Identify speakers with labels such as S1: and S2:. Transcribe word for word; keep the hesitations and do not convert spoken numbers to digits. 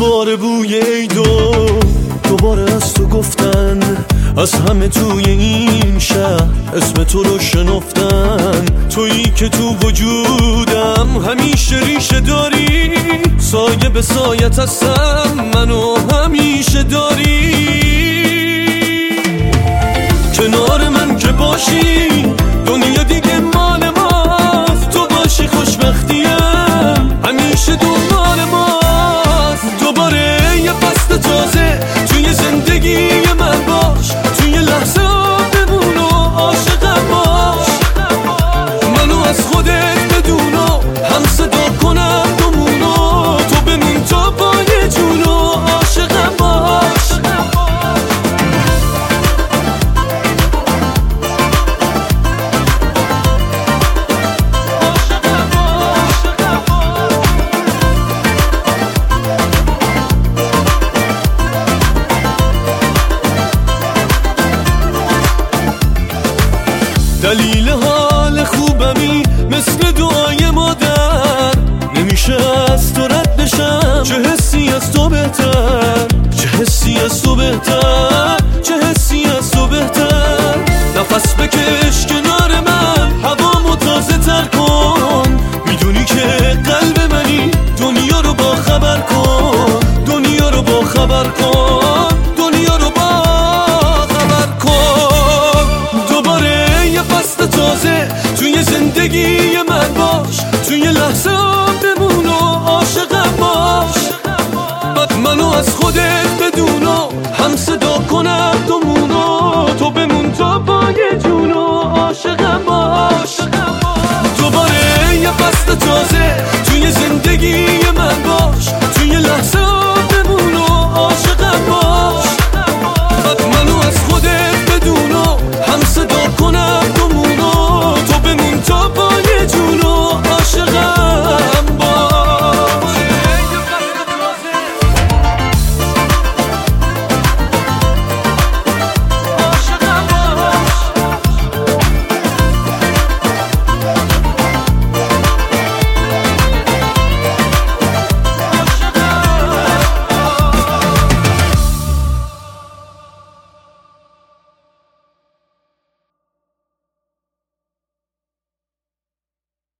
S1: دوباره بوی عیدو دوباره از تو گفتن، از همه توی این شهر اسم تو رو شنفتن. تویی که تو وجودم همیشه ریشه داری، سایه به سایت هستم منو همیشه داری. کنار من که باشی دنیا دیگه مال ماست، تو باشی خوشبختیم همیشه دنبال ماست. دوباره یه فصل تازه توی زندگی من باش، توی لحظه ها بمون و عاشقم باش. منو از خودت بدون و هم صدا کنم دومونو، تو بمون تا پای جون و عاشقم باش. دلیل حال خوبمی مثل دعای مادر، نمیشه از تو رد بشم. چه حسی از تو بهتر، چه حسی از تو بهتر، چه حسی از تو بهتر. نفس بکش کنار من هوامو تازه تر کن، میدونی که قلب منی. دنیا رو با خبر کن، دنیا رو با خبر کن، دنیا رو با خبر کن. دوباره یه فصل تازه توی زندگی من باش، توی لحظه ها بمون و عاشقم باش. منو از خودت بدون و هم صدا کنم دومونو، تو بمون تا